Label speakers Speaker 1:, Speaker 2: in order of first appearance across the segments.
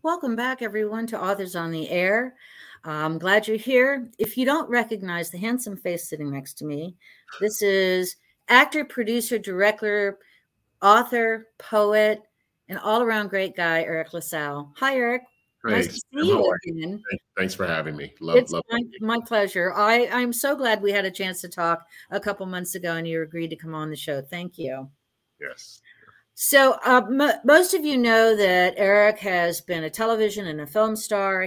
Speaker 1: Welcome back, everyone, to Authors on the Air. I'm glad you're here. If you don't recognize the handsome face sitting next to me, this is actor, producer, director, author, poet, and all-around great guy, Eric LaSalle. Hi, Eric. Nice
Speaker 2: Hey,
Speaker 1: to
Speaker 2: Sam,
Speaker 1: see
Speaker 2: how
Speaker 1: you
Speaker 2: are you?
Speaker 1: again.
Speaker 2: Thanks for having me. Love,
Speaker 1: It's
Speaker 2: love.
Speaker 1: my pleasure. I'm so glad we had a chance to talk a couple months ago, and you agreed to come on the show. Thank you.
Speaker 2: Yes.
Speaker 1: So, most of you know that Eric has been a television and a film star.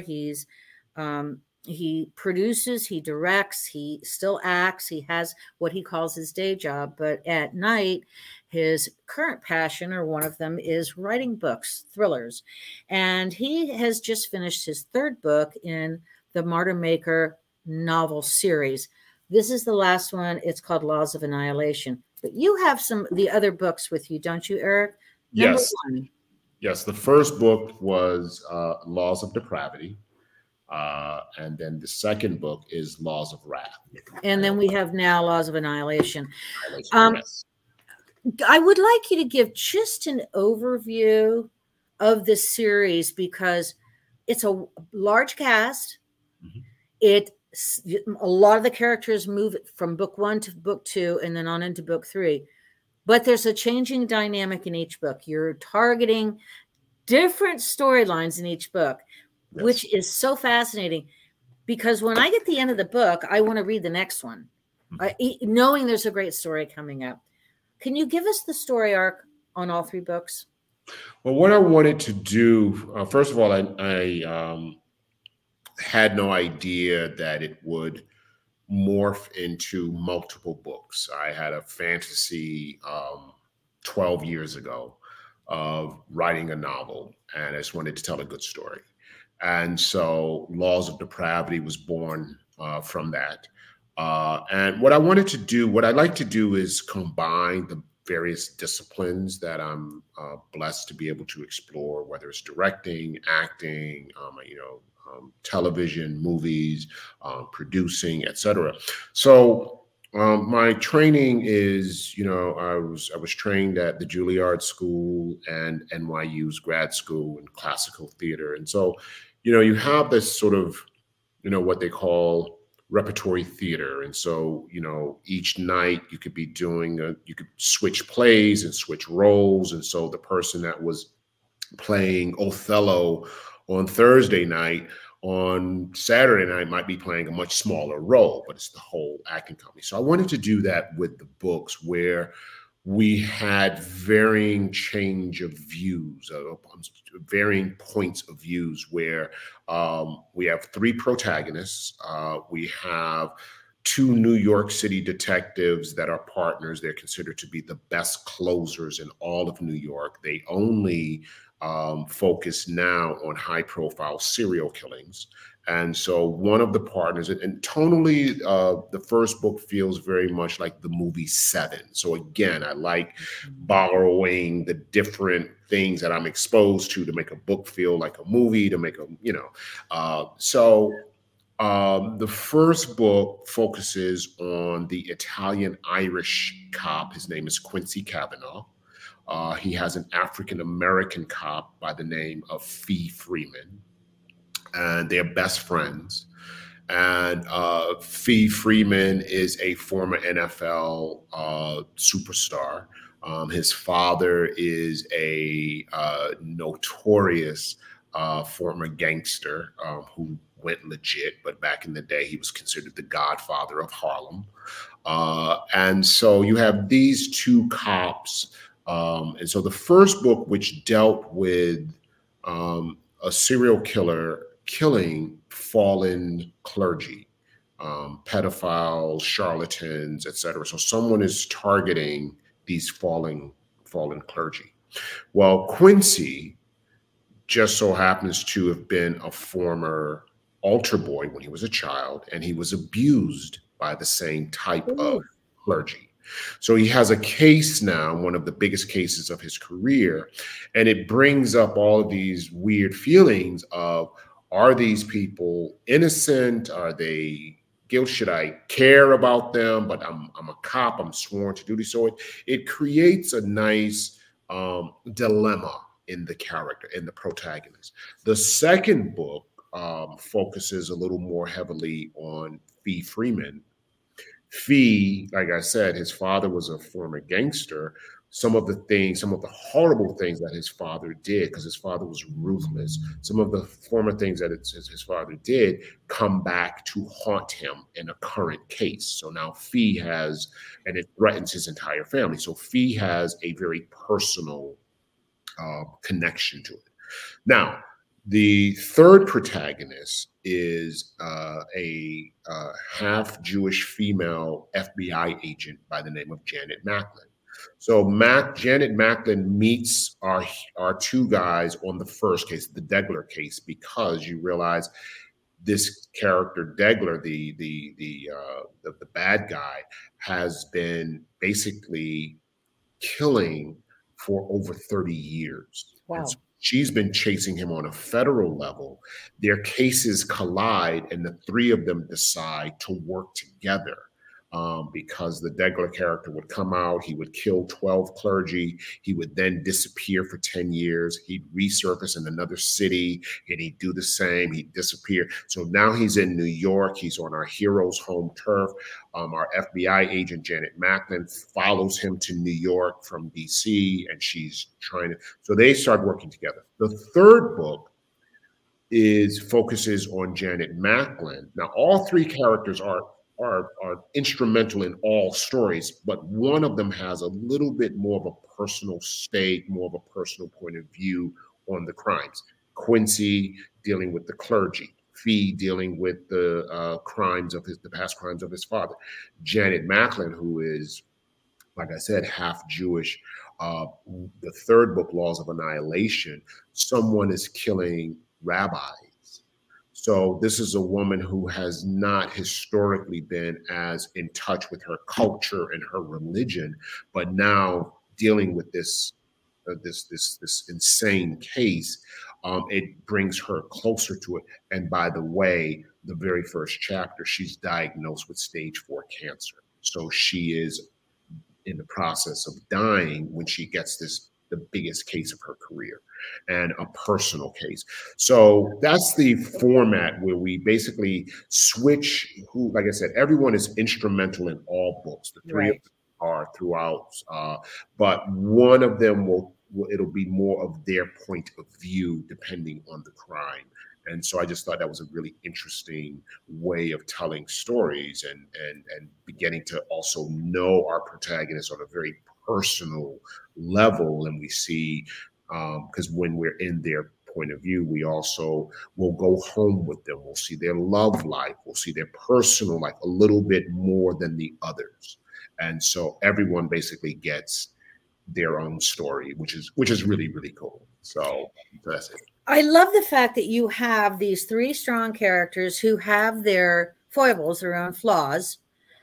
Speaker 1: He produces, he directs, he still acts. He has what he calls his day job, but at night, his current passion, or one of them, is writing books, thrillers, and he has just finished his third book in the Martyr Maker novel series. This is the last one. It's called Laws of Annihilation. But you have some the other books with you, don't you, Eric? Number
Speaker 2: Yes.
Speaker 1: one.
Speaker 2: Yes. The first book was Laws of Depravity. And then the second book is Laws of Wrath.
Speaker 1: And then we have now Laws of Annihilation.
Speaker 2: Yes.
Speaker 1: I would like you to give just an overview of this series because it's a large cast.
Speaker 2: Mhm.
Speaker 1: A lot of the characters move from book one to book two and then on into book three. But there's a changing dynamic in each book. You're targeting different storylines in each book,
Speaker 2: Yes.
Speaker 1: which is so fascinating because when I get to the end of the book, I want to read the next one, knowing there's a great story coming up. Can you give us the story arc on all three books?
Speaker 2: Well, what I wanted to do, first of all, I had no idea that it would morph into multiple books. I had a fantasy 12 years ago of writing a novel, and I just wanted to tell a good story. And so Laws of Depravity was born from that. And what I like to do is combine the various disciplines that I'm blessed to be able to explore, whether it's directing, acting, television, movies, producing, etc. So my training is, I was trained at the Juilliard School and NYU's grad school in classical theater, and so, you have this sort of, what they call repertory theater, and so, each night you could be you could switch plays and switch roles, and so the person that was playing Othello on Thursday night, on Saturday night might be playing a much smaller role, but it's the whole acting company. So I wanted to do that with the books where we had varying change of views, varying points of views, where we have three protagonists. We have two New York City detectives that are partners. They're considered to be the best closers in all of New York. They only focus now on high profile serial killings. And so one of the partners, and tonally, the first book feels very much like the movie Seven. So again, I like borrowing the different things that I'm exposed to make a book feel like a movie, to make a, the first book focuses on the Italian-Irish cop. His name is Quincy Kavanaugh. He has an African-American cop by the name of Fee Freeman, and they're best friends. And Fee Freeman is a former NFL superstar. His father is a notorious former gangster who went legit, but back in the day, he was considered the godfather of Harlem. And so you have these two cops. And so the first book, which dealt with a serial killer killing fallen clergy, pedophiles, charlatans, etc. So someone is targeting these fallen clergy. Well, Quincy just so happens to have been a former altar boy when he was a child, and he was abused by the same type of clergy. So he has a case now, one of the biggest cases of his career, and it brings up all of these weird feelings of, are these people innocent? Are they guilty? Should I care about them? But I'm a cop. I'm sworn to duty. So it creates a nice dilemma in the character, in the protagonist. The second book focuses a little more heavily on Fee Freeman. Fee, like I said, his father was a former gangster. Some of the horrible things that his father did, because his father was ruthless, some of the former things that his father did come back to haunt him in a current case. So now Fee has, and it threatens his entire family. So Fee has a very personal connection to it. Now, the third protagonist is a half Jewish female FBI agent by the name of Janet Macklin. So Janet Macklin meets our two guys on the first case, the Degler case, because you realize this character Degler, the bad guy, has been basically killing for over 30 years.
Speaker 1: Wow.
Speaker 2: And so she's been chasing him on a federal level. Their cases collide, and the three of them decide to work together. Because the Degler character would come out, he would kill 12 clergy, he would then disappear for 10 years, he'd resurface in another city, and he'd do the same, he'd disappear. So now he's in New York, he's on our hero's home turf. Our FBI agent, Janet Macklin, follows him to New York from DC, and she's so they start working together. The third book focuses on Janet Macklin. Now, all three characters are instrumental in all stories, but one of them has a little bit more of a personal stake, more of a personal point of view on the crimes. Quincy dealing with the clergy, Fee dealing with the past crimes of his father. Janet Macklin, who is, like I said, half Jewish. The third book, Laws of Annihilation, someone is killing rabbis. So this is a woman who has not historically been as in touch with her culture and her religion, but now dealing with this insane case, it brings her closer to it. And by the way, the very first chapter, she's diagnosed with stage 4 cancer. So she is in the process of dying when she gets the biggest case of her career, and a personal case. So that's the format where we basically switch like I said, everyone is instrumental in all books. The three of them are throughout, but one of them it'll be more of their point of view depending on the crime. And so I just thought that was a really interesting way of telling stories and beginning to also know our protagonists on a very personal level. And we see, because when we're in their point of view, we also will go home with them. We'll see their love life. We'll see their personal life a little bit more than the others. And so everyone basically gets their own story, which is really, really cool. So that's it.
Speaker 1: I love the fact that you have these three strong characters who have their foibles, their own flaws.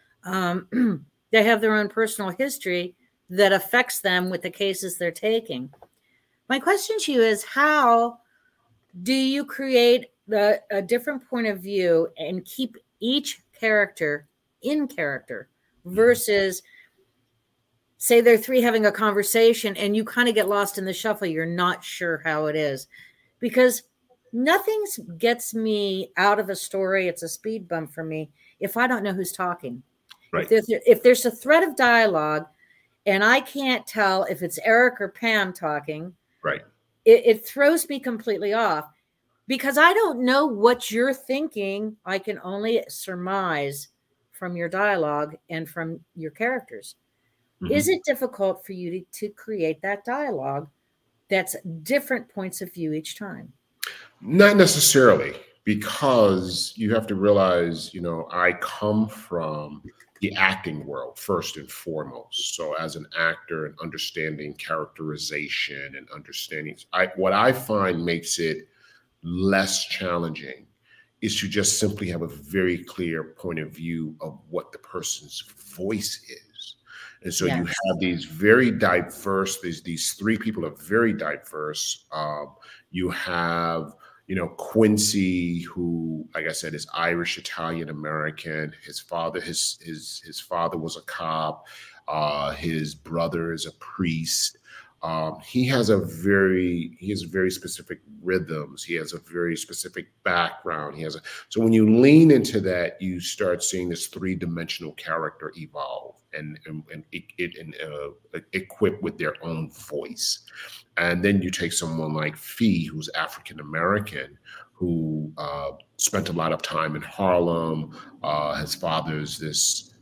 Speaker 1: They have their own personal history that affects them with the cases they're taking. My question to you is, how do you create a different point of view and keep each character in character versus, say, they're three having a conversation and you kind of get lost in the shuffle. You're not sure how it is. Because nothing gets me out of a story. It's a speed bump for me if I don't know who's talking.
Speaker 2: Right.
Speaker 1: If there's a thread of dialogue and I can't tell if it's Eric or Pam talking,
Speaker 2: right,
Speaker 1: it throws me completely off because I don't know what you're thinking. I can only surmise from your dialogue and from your characters. Mm-hmm. Is it difficult for you to create that dialogue that's different points of view each time?
Speaker 2: Not necessarily, because you have to realize, I come from the acting world first and foremost. So as an actor and understanding characterization and understanding, what I find makes it less challenging is to just simply have a very clear point of view of what the person's voice is. And so you have these very diverse, these three people are very diverse. You have, Quincy, who, like I said, is Irish, Italian American. His father was a cop. His brother is a priest. He has very specific rhythms. He has a very specific background. So when you lean into that, you start seeing this three-dimensional character evolve and equipped with their own voice. And then you take someone like Fee, who's African American, who spent a lot of time in Harlem. His father's this,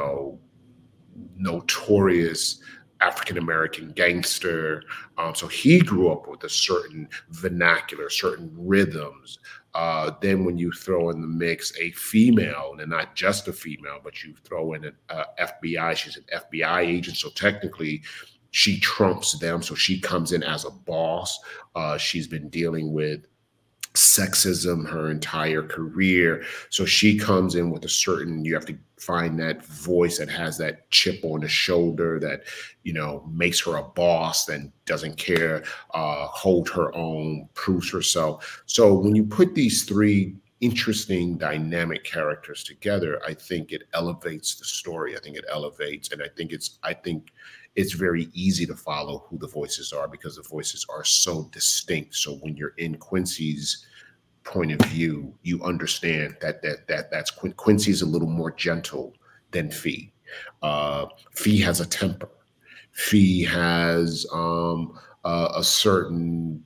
Speaker 2: notorious African American gangster. So he grew up with a certain vernacular, certain rhythms. Then when you throw in the mix a female, and not just a female, but you throw in an FBI, she's an FBI agent. So technically, she trumps them. So she comes in as a boss. She's been dealing with sexism her entire career. So she comes in with you have to find that voice that has that chip on the shoulder that, makes her a boss and doesn't care, hold her own, proves herself. So when you put these three interesting dynamic characters together, I think it elevates the story. I think it elevates, and I think it's very easy to follow who the voices are because the voices are so distinct. So when you're in Quincy's point of view, you understand that's Quincy's a little more gentle than Fee. Fee has a temper. Fee has a certain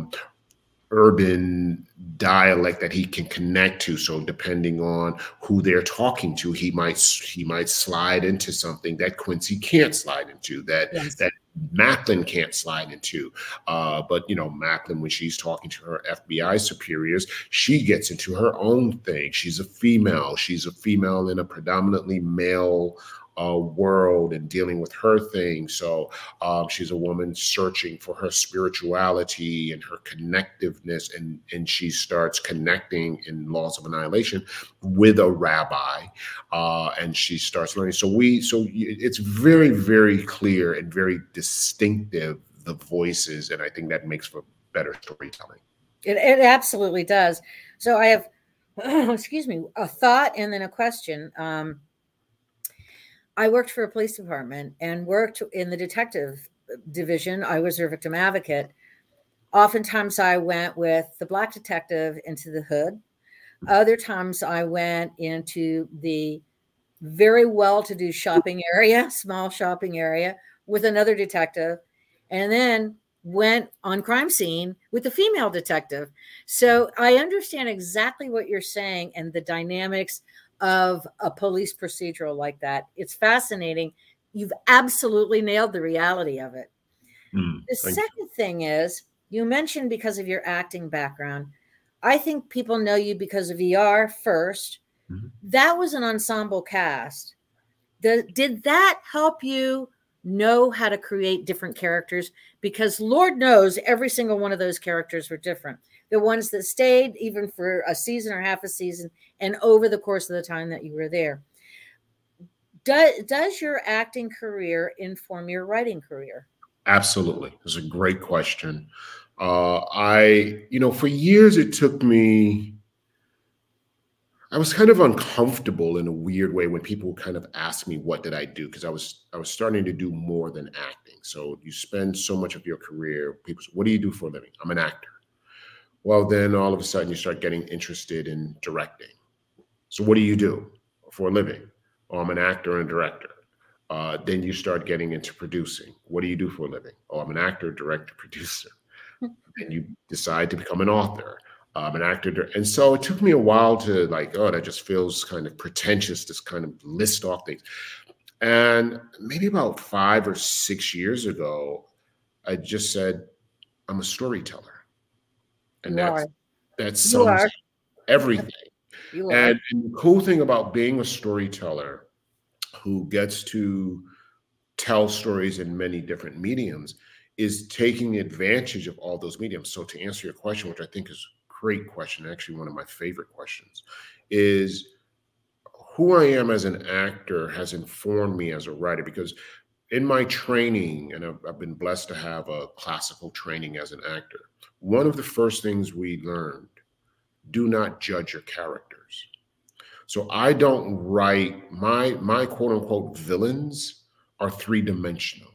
Speaker 2: urban dialect that he can connect to. So depending on who they're talking to, he might slide into something that Quincy can't slide into, that Macklin can't slide into. But Macklin, when she's talking to her FBI superiors, she gets into her own thing. She's a female. She's a female in a predominantly male world and dealing with her thing. So she's a woman searching for her spirituality and her connectiveness, and she starts connecting in Laws of Annihilation with a rabbi, and she starts learning. So it's very, very clear and very distinctive, the voices, and I think that makes for better storytelling.
Speaker 1: It absolutely does. So I have, excuse me, a thought and then a question. I worked for a police department and worked in the detective division. I was their victim advocate. Oftentimes I went with the black detective into the hood. Other times I went into the very well-to-do shopping area, small shopping area, with another detective, and then went on crime scene with the female detective. So I understand exactly what you're saying and the dynamics of a police procedural like that. It's fascinating. You've absolutely nailed the reality of it. The second thing is, you mentioned because of your acting background. I think people know you because of ER first. Mm-hmm. That was an ensemble cast. Did that help you know how to create different characters? Because Lord knows every single one of those characters were different. The ones that stayed even for a season or half a season and over the course of the time that you were there. Does your acting career inform your writing career?
Speaker 2: Absolutely. It's a great question. For years it took me, I was kind of uncomfortable in a weird way when people kind of asked me what did I do, because I was starting to do more than acting. So you spend so much of your career, people say, what do you do for a living? I'm an actor. Well, then all of a sudden you start getting interested in directing. So what do you do for a living? Oh, I'm an actor and a director. Then you start getting into producing. What do you do for a living? Oh, I'm an actor, director, producer. And you decide to become an author, an actor. And so it took me a while to that just feels kind of pretentious, this kind of list off things. And maybe about 5 or 6 years ago, I just said, I'm a storyteller. And that sums everything. And the cool thing about being a storyteller who gets to tell stories in many different mediums is taking advantage of all those mediums. So to answer your question, which I think is a great question, actually one of my favorite questions, is who I am as an actor has informed me as a writer, because in my training, and I've been blessed to have a classical training as an actor, one of the first things we learned, do not judge your characters. So I don't write, my quote unquote villains are 3-dimensional.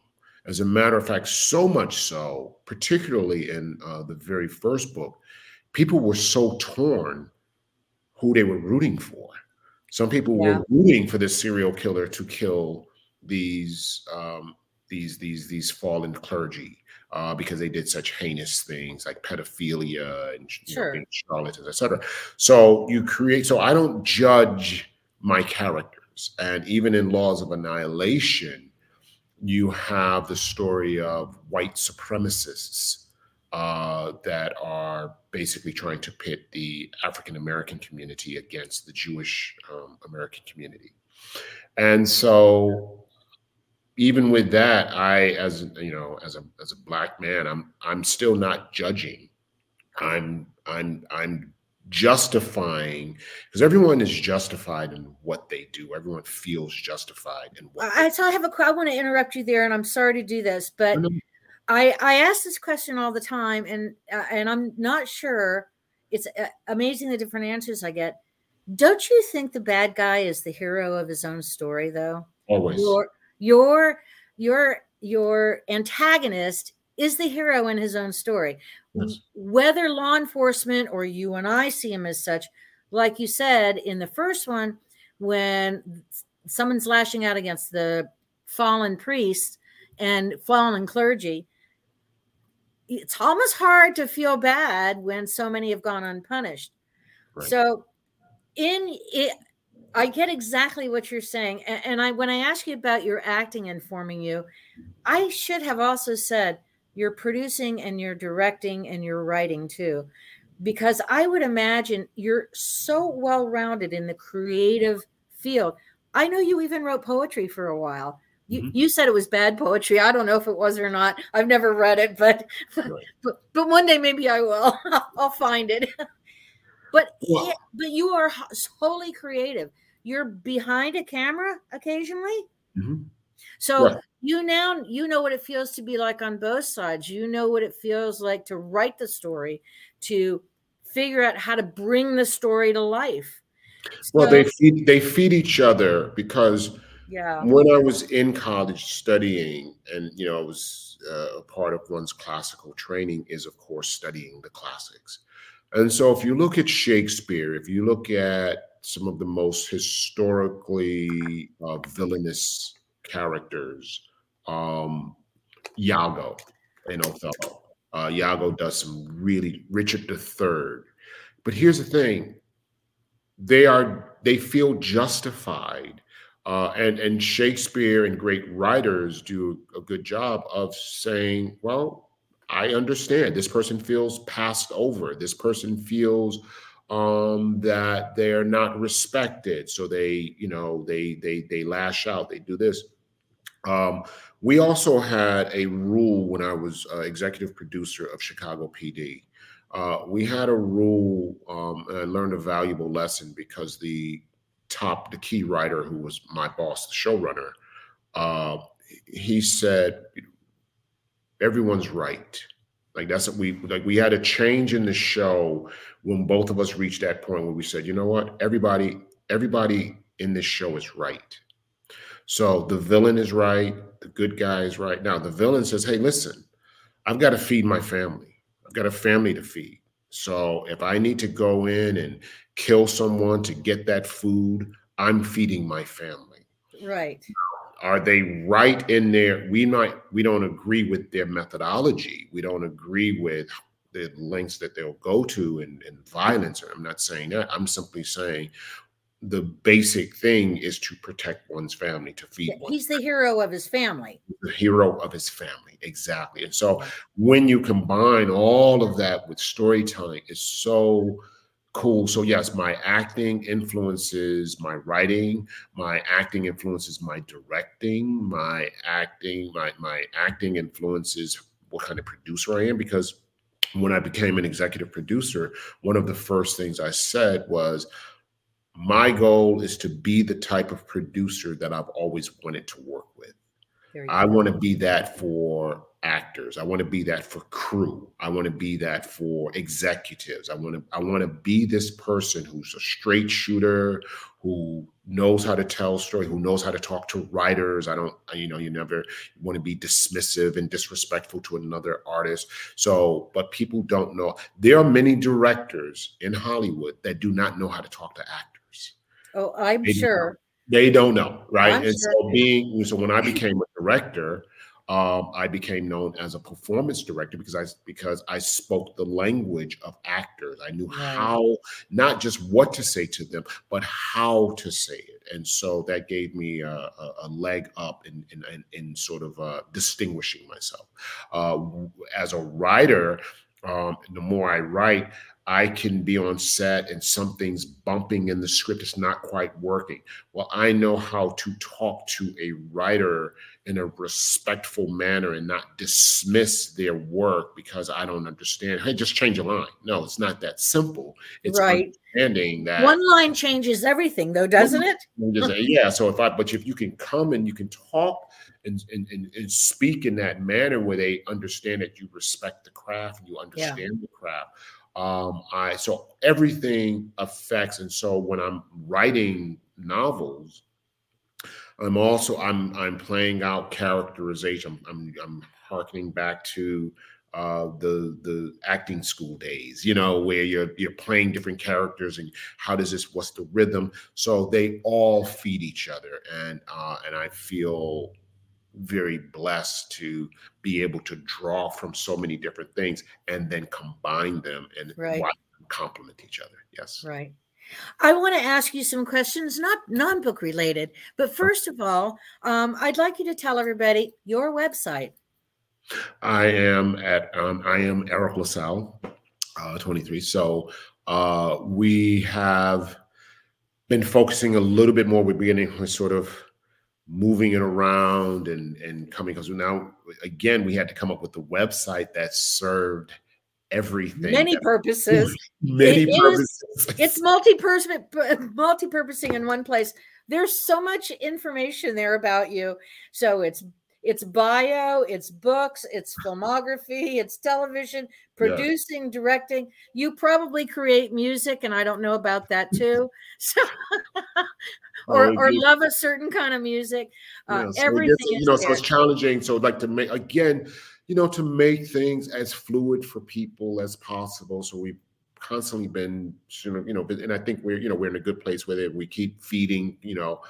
Speaker 2: As a matter of fact, so much so, particularly in the very first book, people were so torn who they were rooting for. Some people were
Speaker 1: Yeah,
Speaker 2: rooting for this serial killer to kill these these fallen clergy because they did such heinous things like pedophilia and being
Speaker 1: sure.
Speaker 2: charlatans, etc. So you create. So I don't judge my characters, and even in Laws of Annihilation, you have the story of white supremacists that are basically trying to pit the African American community against the Jewish American community. And so even with that, I, as you know, as a black man, I'm still not judging. I'm justifying, because everyone is justified in what they do. Everyone feels justified in what they
Speaker 1: So I have I want to interrupt you there, and I'm sorry to do this, but
Speaker 2: do.
Speaker 1: I ask this question all the time, and I'm not sure. It's amazing the different answers I get. Don't you think the bad guy is the hero of his own story, though?
Speaker 2: Always.
Speaker 1: Your your your antagonist is the hero in his own story.
Speaker 2: Yes.
Speaker 1: Whether law enforcement or you and I see him as such, like you said in the first one, when someone's lashing out against the fallen priest and fallen clergy, it's almost hard to feel bad when so many have gone unpunished.
Speaker 2: Right.
Speaker 1: So in it, I get exactly what you're saying. And when I ask you about your acting informing you, I should have also said you're producing and you're directing and you're writing too, because I would imagine you're so well-rounded in the creative field. I know you even wrote poetry for a while. You said it was bad poetry. I don't know if it was or not. I've never read it, but one day maybe I will. I'll find it. But you are wholly creative. You're behind a camera occasionally. So
Speaker 2: Right.
Speaker 1: you know what it feels to be like on both sides. You know what it feels like to write the story, to figure out how to bring the story to life.
Speaker 2: Well,
Speaker 1: So
Speaker 2: they feed each other, because
Speaker 1: yeah,
Speaker 2: when I was in college studying, and I was a part of one's classical training is, of course, studying the classics. And so if you look at Shakespeare, if you look at some of the most historically villainous characters, Iago in Othello. Iago does some really Richard III. But here's the thing: they feel justified, and Shakespeare and great writers do a good job of saying, well, I understand this person feels passed over. This person feels that they're not respected, so they lash out. They do this. We also had a rule when I was executive producer of Chicago PD. We had a rule, and I learned a valuable lesson, because the key writer, who was my boss, the showrunner, he said, everyone's right. Like that's what we had a change in the show when both of us reached that point where we said, you know what, everybody in this show is right. So the villain is right, the good guy is right. Now the villain says, hey, listen, I've got to feed my family. I've got a family to feed. So if I need to go in and kill someone to get that food, I'm feeding my family.
Speaker 1: right.
Speaker 2: Are they right in there? We don't agree with their methodology. We don't agree with the lengths that they'll go to in violence. I'm not saying that. I'm simply saying the basic thing is to protect one's family, to feed one.
Speaker 1: He's the hero of his family.
Speaker 2: The hero of his family, exactly. And so when you combine all of that with storytelling, it's so cool. So yes, my acting influences my writing. My acting influences my directing. My acting influences what kind of producer I am, because when I became an executive producer, one of the first things I said was, my goal is to be the type of producer that I've always wanted to work with. I want to be that for actors. I want to be that for crew. I want to be that for executives. I want to be this person who's a straight shooter, who knows how to tell story, who knows how to talk to writers. I don't, you never want to be dismissive and disrespectful to another artist. So, but people don't know. There are many directors in Hollywood that do not know how to talk to actors.
Speaker 1: Oh, I'm sure.
Speaker 2: They don't know, right?
Speaker 1: I'm
Speaker 2: and
Speaker 1: sure.
Speaker 2: so when I became a director, I became known as a performance director because I spoke the language of actors. I knew how, not just what to say to them, but how to say it, and so that gave me a leg up in sort of distinguishing myself as a writer. The more I write, I can be on set and something's bumping in the script. It's not quite working. Well, I know how to talk to a writer in a respectful manner and not dismiss their work because I don't understand. Hey, just change a line. No, it's not that simple. It's understanding that
Speaker 1: one line changes everything, though, doesn't it?
Speaker 2: Yeah. So if you can come and you can talk and speak in that manner where they understand that you respect the craft and you understand the craft. So everything affects. And so when I'm writing novels, I'm playing out characterization. I'm harkening back to the acting school days, where you're playing different characters and what's the rhythm. So they all feed each other. And I feel very blessed to be able to draw from so many different things and then combine them and complement each other. Yes.
Speaker 1: Right. I want to ask you some questions, not non-book related, but first of all, I'd like you to tell everybody your website.
Speaker 2: I am Eric LaSalle, 23. So we have been focusing a little bit more. We're beginning with sort of moving it around and coming, because now, again, we had to come up with the website that served everything.
Speaker 1: Many purposes. It's multi-purposing in one place. There's so much information there about you. So it's bio, it's books, it's filmography, it's television, producing, directing. You probably create music, and I don't know about that too. So or love a certain kind of music. Everything
Speaker 2: so it's challenging. So like to make, again, to make things as fluid for people as possible. So we've constantly been, and I think we're in a good place with it. We keep feeding,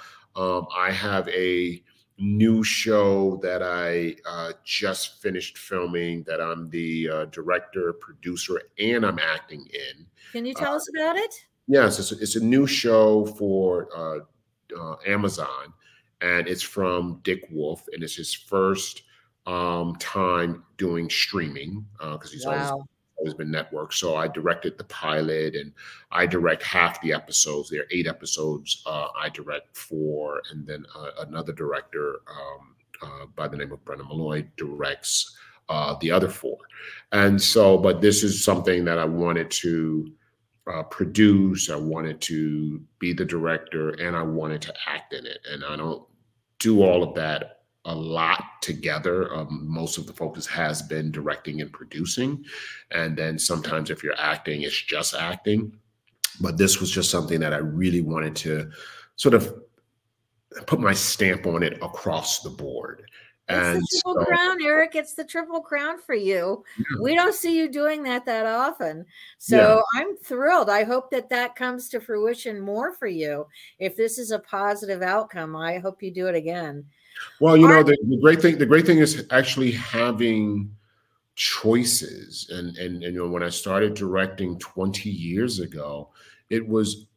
Speaker 2: I have a new show that I just finished filming that I'm the director, producer, and I'm acting in.
Speaker 1: Can you tell us about it?
Speaker 2: Yes, it's a new show for Amazon, and it's from Dick Wolf, and it's his first time doing streaming because he's always been networked. So I directed the pilot, and I direct half the episodes. There are 8 episodes I direct for, and then another director by the name of Brennan Malloy directs the other 4. And so, but this is something that I wanted to produce. I wanted to be the director, and I wanted to act in it. And I don't do all of that a lot together. Most of the focus has been directing and producing. And then sometimes if you're acting, it's just acting. But this was just something that I really wanted to sort of put my stamp on it across the board.
Speaker 1: It's the Triple Crown, Eric. It's the Triple Crown for you. Yeah. We don't see you doing that often. So I'm thrilled. I hope that comes to fruition more for you. If this is a positive outcome, I hope you do it again.
Speaker 2: Well, the great thing is actually having choices. And when I started directing 20 years ago, it was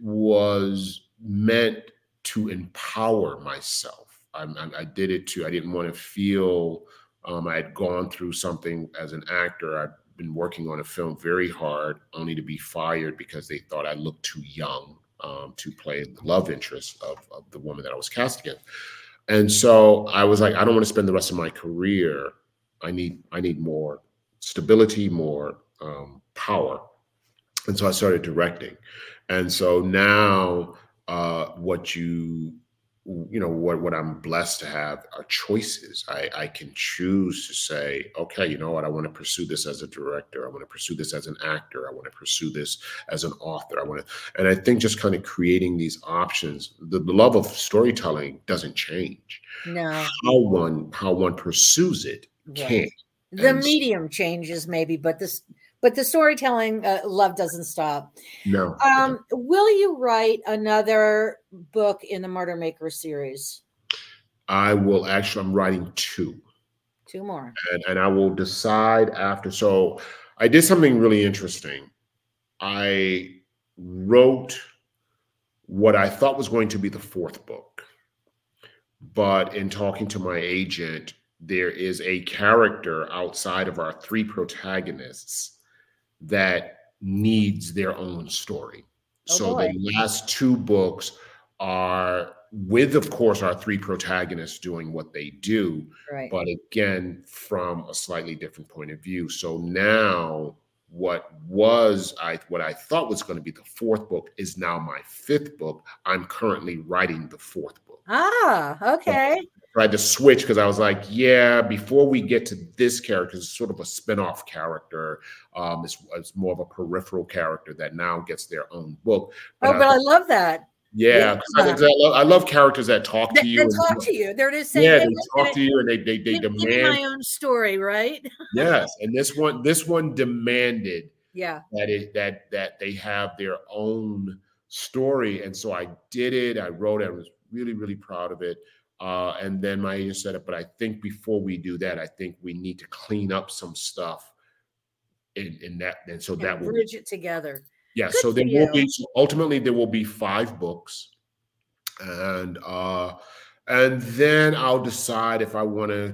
Speaker 2: meant to empower myself. I did it I didn't want to feel I had gone through something as an actor. I've been working on a film very hard, only to be fired because they thought I looked too young to play the love interest of the woman that I was cast against. And so I was like, I don't want to spend the rest of my career. I need more stability, more power. And so I started directing. And so now what you what I'm blessed to have are choices. I can choose to say, okay, you know what, I want to pursue this as a director. I want to pursue this as an actor. I want to pursue this as an author. And I think just kind of creating these options, the love of storytelling doesn't change.
Speaker 1: No.
Speaker 2: How one pursues it can.
Speaker 1: Right. The medium changes maybe, but the storytelling love doesn't stop.
Speaker 2: No.
Speaker 1: Will you write another book in the Murder Maker series?
Speaker 2: I will actually. I'm writing two
Speaker 1: more,
Speaker 2: and I will decide after. So I did something really interesting. I wrote what I thought was going to be the fourth book, but in talking to my agent, there is a character outside of our three protagonists that needs their own story. The last two books are with, of course, our three protagonists doing what they do,
Speaker 1: right,
Speaker 2: but again, from a slightly different point of view. So now what I thought was going to be the fourth book is now my fifth book. I'm currently writing the fourth book.
Speaker 1: Okay.
Speaker 2: I tried to switch because I was like, yeah, before we get to this character, it's sort of a spin-off character. It's more of a peripheral character that now gets their own book.
Speaker 1: But I love that.
Speaker 2: Yeah, I love characters that talk to you.
Speaker 1: They're just saying,
Speaker 2: yeah, they talk to you and they demand.
Speaker 1: Give me my own story, right?
Speaker 2: Yes, and this one demanded.
Speaker 1: Yeah.
Speaker 2: That they have their own story, and so I did it. I wrote it. I was really, really proud of it. And then my agent said it, but I think before we do that, I think we need to clean up some stuff in that, and so that will
Speaker 1: bridge it together.
Speaker 2: Yeah, so there will be ultimately there will be 5 books, and then I'll decide if I want to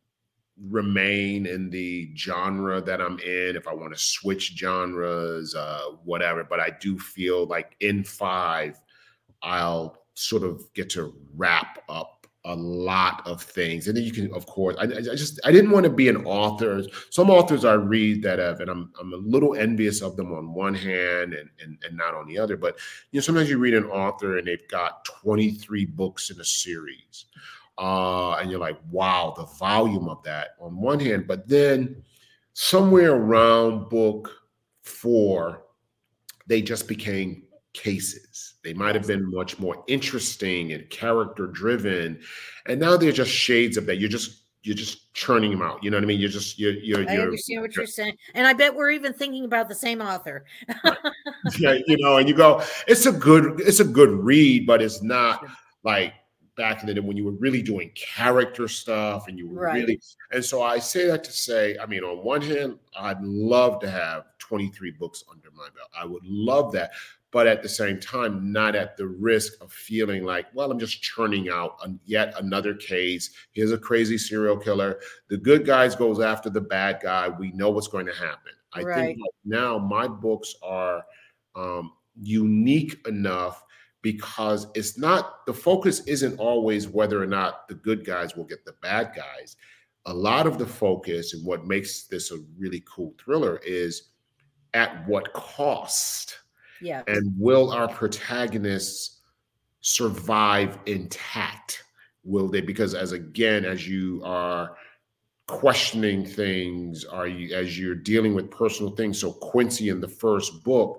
Speaker 2: remain in the genre that I'm in, if I want to switch genres, whatever. But I do feel like in 5, I'll sort of get to wrap up a lot of things. And then you can, of course, I didn't want to be an author. Some authors I read that have, and I'm a little envious of them on one hand and not on the other. But sometimes you read an author and they've got 23 books in a series. And you're like, wow, the volume of that on one hand. But then somewhere around book 4, they just became cases. They might have been much more interesting and character driven, and now they're just shades of that. You're just churning them out. You know what I mean? I
Speaker 1: understand what you're saying, and I bet we're even thinking about the same author.
Speaker 2: Right. Yeah, and you go, it's a good read, but it's not like back in the day when you were really doing character stuff and you were really. And so I say that to say, I mean, on one hand, I'd love to have 23 books under my belt. I would love that. But at the same time, not at the risk of feeling like, well, I'm just churning out yet another case. Here's a crazy serial killer. The good guys goes after the bad guy. We know what's going to happen. I think right now my books are unique enough because it's not, the focus isn't always whether or not the good guys will get the bad guys. A lot of the focus and what makes this a really cool thriller is at what cost.
Speaker 1: Yeah.
Speaker 2: And will our protagonists survive intact? Will they? Because as you are questioning things, as you're dealing with personal things. So Quincy in the first book,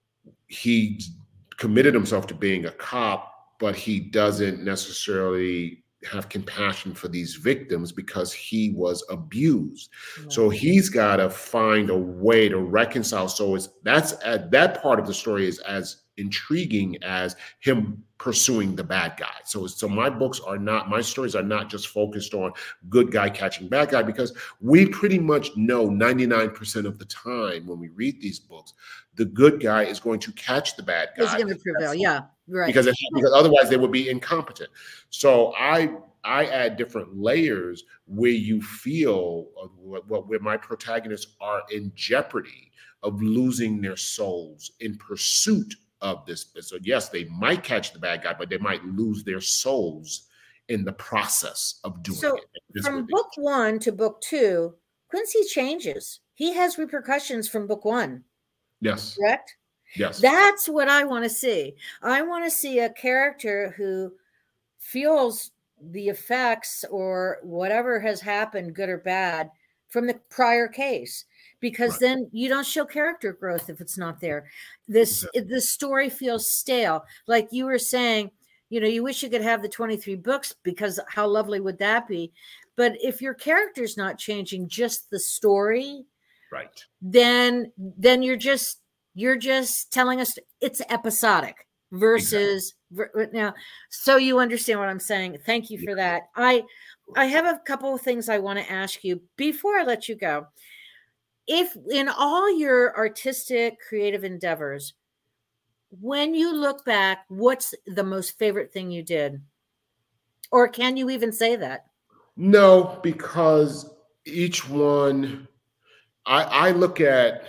Speaker 2: he committed himself to being a cop, but he doesn't necessarily have compassion for these victims because he was abused. Right. So he's got to find a way to reconcile. So that part of the story is as intriguing as him pursuing the bad guy. So my stories are not just focused on good guy catching bad guy, because we pretty much know 99% of the time when we read these books, the good guy is going to catch the bad guy.
Speaker 1: He's going to prevail. Yeah. Right.
Speaker 2: Because otherwise they would be incompetent. So I add different layers where you feel where my protagonists are in jeopardy of losing their souls in pursuit of this. So yes, they might catch the bad guy, but they might lose their souls in the process of doing it.
Speaker 1: From book 1 to book 2, Quincy changes. He has repercussions from book 1.
Speaker 2: Yes.
Speaker 1: Correct?
Speaker 2: Yes.
Speaker 1: That's what I want to see. I want to see a character who feels the effects or whatever has happened, good or bad, from the prior case, because
Speaker 2: Right.
Speaker 1: then you don't show character growth if it's not there. The story feels stale. Like you were saying, you wish you could have the 23 books, because how lovely would that be? But if your character's not changing, just the story,
Speaker 2: Right.
Speaker 1: then you're just telling us it's episodic versus now. So you understand what I'm saying. Thank you
Speaker 2: Yeah.
Speaker 1: for that. I have a couple of things I want to ask you before I let you go. If in all your artistic creative endeavors, when you look back, what's the most favorite thing you did? Or can you even say that?
Speaker 2: No, because each one, I look at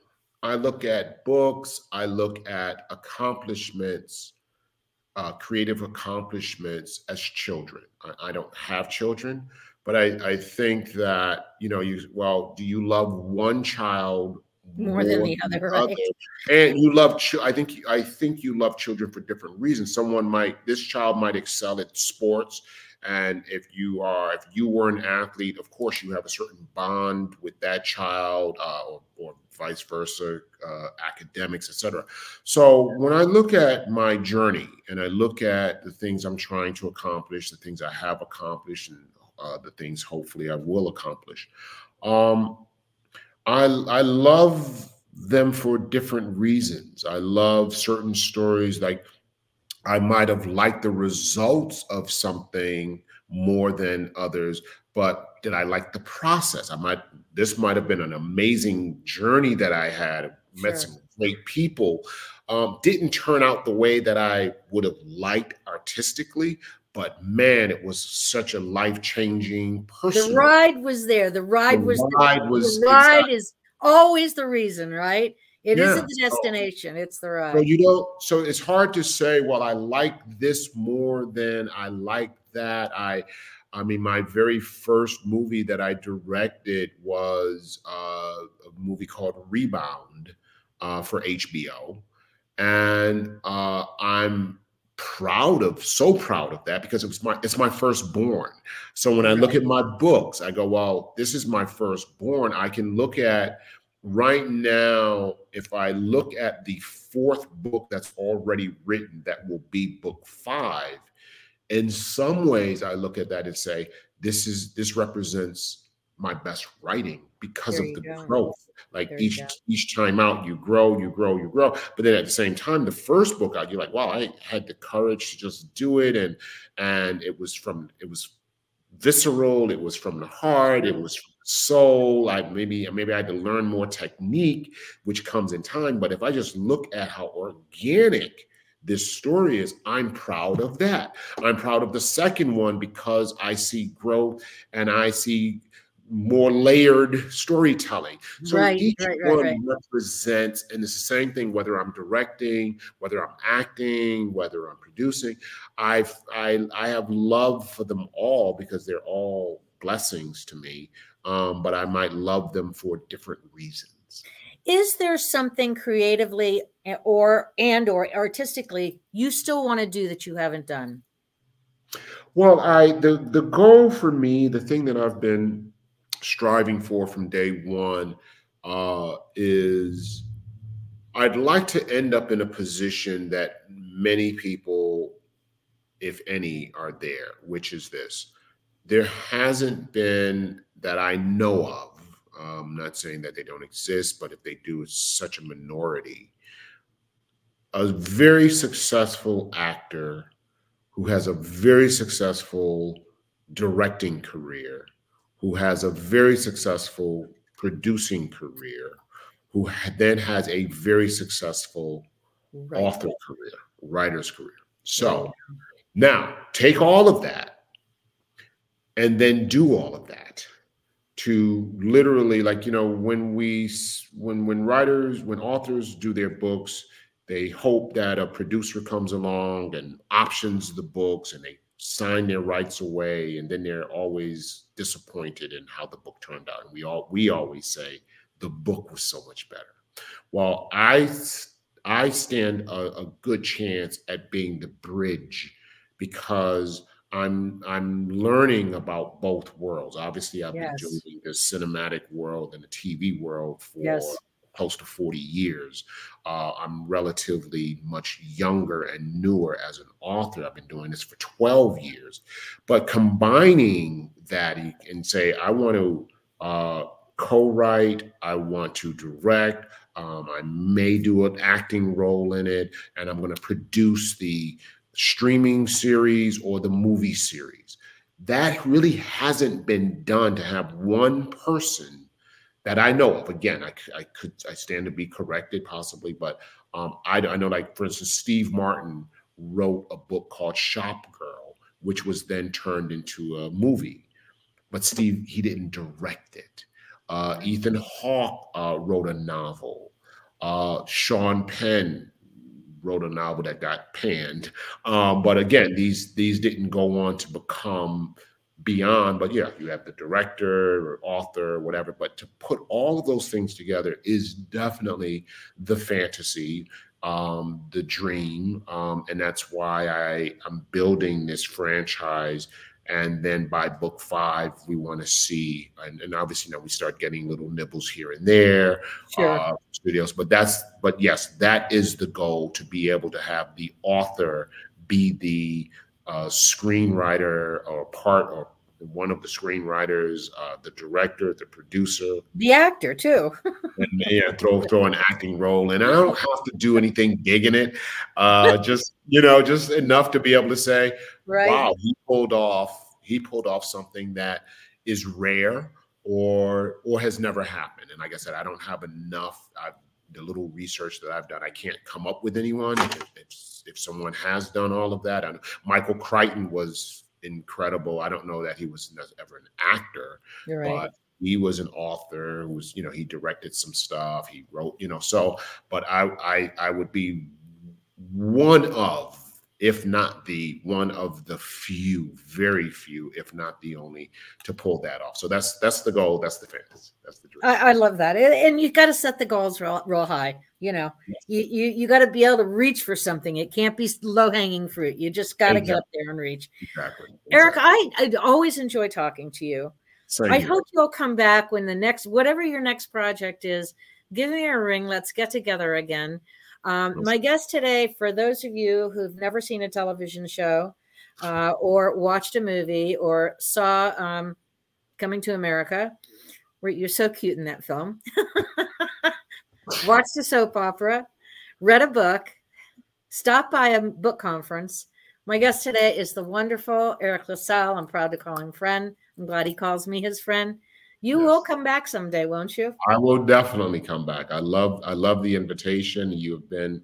Speaker 2: books, I look at accomplishments, creative accomplishments as children. I don't have children, but I think that, do you love one child
Speaker 1: More than
Speaker 2: more
Speaker 1: the
Speaker 2: than
Speaker 1: other,
Speaker 2: the other?
Speaker 1: right?
Speaker 2: And you love, I think you love children for different reasons. This child might excel at sports. And if you were an athlete, of course you have a certain bond with that child, or vice versa, academics, etc. So when I look at my journey and I look at the things I'm trying to accomplish, the things I have accomplished, and the things hopefully I will accomplish, um, I love them for different reasons. I love certain stories. Like, I might have liked the results of something more than others, but did I like the process? This might have been an amazing journey that I had, met
Speaker 1: Sure.
Speaker 2: some great people. Didn't turn out the way that I would have liked artistically, but man, it was such a life-changing
Speaker 1: The
Speaker 2: personal.
Speaker 1: ride was there. The
Speaker 2: The
Speaker 1: ride was
Speaker 2: ride
Speaker 1: the
Speaker 2: was
Speaker 1: ride
Speaker 2: exactly,
Speaker 1: is always the reason, right? It
Speaker 2: yeah.
Speaker 1: isn't the destination, it's the
Speaker 2: So
Speaker 1: ride.
Speaker 2: so it's hard to say, well, I like this more than I like that. I mean, my very first movie that I directed was a movie called Rebound, for HBO. And I'm so proud of that, because it's my firstborn. So when I look
Speaker 1: Right.
Speaker 2: at my books, I go, well, this is my firstborn. I can look at right now, if I look at the fourth book that's already written, that will be book 5. In some ways, I look at that and say, this represents my best writing, because
Speaker 1: There
Speaker 2: of
Speaker 1: you
Speaker 2: the
Speaker 1: go.
Speaker 2: growth. Like,
Speaker 1: There you go.
Speaker 2: each time out, you grow, you grow, you grow. But then at the same time, the first book out, you're like, wow, I had the courage to just do it, and it was visceral, it was from the heart, it
Speaker 1: Right.
Speaker 2: was from the soul. Like, maybe I had to learn more technique, which comes in time. But if I just look at how organic this story is, I'm proud of that. I'm proud of the second one, because I see growth and I see more layered storytelling. So
Speaker 1: Right,
Speaker 2: each
Speaker 1: right, right, right.
Speaker 2: one represents, and it's the same thing whether I'm directing, whether I'm acting, whether I'm producing. I have love for them all, because they're all blessings to me. But I might love them for different reasons.
Speaker 1: Is there something creatively or artistically you still want to do that you haven't done?
Speaker 2: Well, the goal for me, the thing that I've been striving for from day one, is I'd like to end up in a position that many people, if any, are there, which is this. There hasn't been, that I know of, I'm not saying that they don't exist, but if they do, it's such a minority, a very successful actor who has a very successful directing career, who has a very successful producing career, who then has a very successful
Speaker 1: Right.
Speaker 2: author career, writer's career.
Speaker 1: There you
Speaker 2: So now take all of that and then do all of that to literally, like, when authors do their books, they hope that a producer comes along and options the books, and they sign their rights away, and then they're always disappointed in how the book turned out. And we always say the book was so much better. Well, I stand a good chance at being the bridge because I'm learning about both worlds. Obviously, I've been doing
Speaker 1: Yes.
Speaker 2: the cinematic world and the TV world for
Speaker 1: Yes.
Speaker 2: close to 40 years. I'm relatively much younger and newer as an author. I've been doing this for 12 years. But combining that and say, I want to co-write, I want to direct, I may do an acting role in it, and I'm going to produce the streaming series or the movie series. That really hasn't been done, to have one person that I know of. Again, I stand to be corrected possibly, but I know, like, for instance, Steve Martin wrote a book called Shop Girl, which was then turned into a movie, but Steve, he didn't direct it. Ethan Hawke wrote a novel. Sean Penn wrote a novel that got panned. But again, these didn't go on to become beyond. But yeah, you have the director or author, whatever. But to put all of those things together is definitely the fantasy, the dream, and that's why I'm building this franchise. And then by book 5, we want to see, and obviously now we start getting little nibbles here and there,
Speaker 1: Sure.
Speaker 2: studios. But yes, that is the goal, to be able to have the author be the screenwriter or part, or one of the screenwriters, the director, the producer,
Speaker 1: The actor too.
Speaker 2: and yeah, throw an acting role. And I don't have to do anything big in it. Just, just enough to be able to say,
Speaker 1: Right.
Speaker 2: wow, he pulled off something that is rare or has never happened. And like I said, I don't have enough. The little research that I've done, I can't come up with anyone. If someone has done all of that, Michael Crichton was incredible. I don't know that he was ever an actor,
Speaker 1: You're right.
Speaker 2: but he was an author who was, he directed some stuff, he wrote, so, but I would be one of, if not the one of the few, very few, if not the only, to pull that off. So that's the goal. That's the fantasy. That's the dream.
Speaker 1: I love that. And you got to set the goals real high. You got to be able to reach for something. It can't be low hanging fruit. You just got to get up there and reach.
Speaker 2: Exactly.
Speaker 1: Eric, I always enjoy talking to you.
Speaker 2: Same
Speaker 1: I
Speaker 2: here.
Speaker 1: hope you'll come back when whatever your next project is. Give me a ring. Let's get together again. My guest today, for those of you who've never seen a television show or watched a movie or saw Coming to America, where you're so cute in that film, watched a soap opera, read a book, stopped by a book conference. My guest today is the wonderful Eric LaSalle. I'm proud to call him friend. I'm glad he calls me his friend. You will come back someday, won't you?
Speaker 2: I will definitely come back. I love the invitation. You're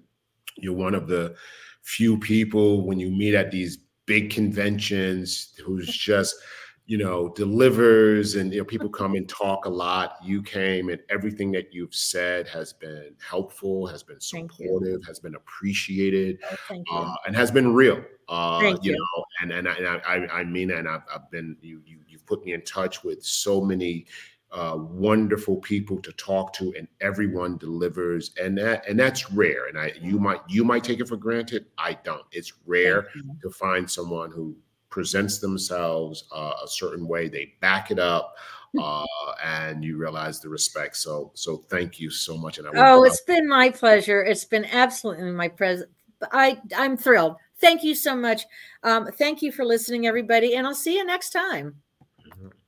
Speaker 2: one of the few people, when you meet at these big conventions, who's just, delivers, and people come and talk a lot. You came, and everything that you've said has been helpful, has been supportive, has been appreciated, and has been real.
Speaker 1: Thank you.
Speaker 2: And I mean, and I've been, you've put me in touch with so many wonderful people to talk to, and everyone delivers, and that's rare. And you might take it for granted. I don't. It's rare to find someone who presents themselves a certain way. They back it up, and you realize the respect. So thank you so much. And
Speaker 1: it's been my pleasure. It's been absolutely my present. I'm thrilled. Thank you so much. Thank you for listening, everybody, and I'll see you next time.